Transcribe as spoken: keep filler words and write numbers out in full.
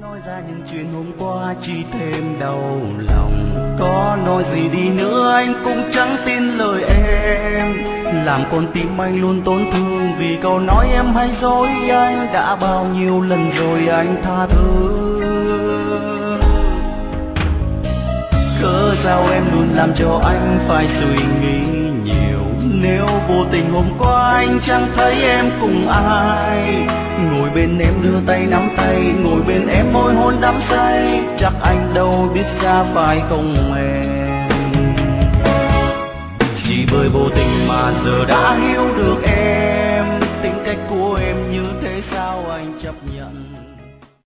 Nói ra những chuyện hôm qua chỉ thêm đau lòng. Có nói gì đi nữa anh cũng chẳng tin lời em. Làm con tim anh luôn tổn thương vì câu nói em hay dối anh. Đã bao nhiêu lần rồi anh tha thứ. Cớ sao em luôn làm cho anh phải suy nghĩ nhiều. Nếu vô tình hôm qua anh chẳng thấy em cùng ai, ngồi bên em đưa tay nắm tay, ngồi bên em môi hôn đắm say, chắc anh đâu biết xa phải không em. Chỉ bởi vô tình mà giờ đã hiểu được em.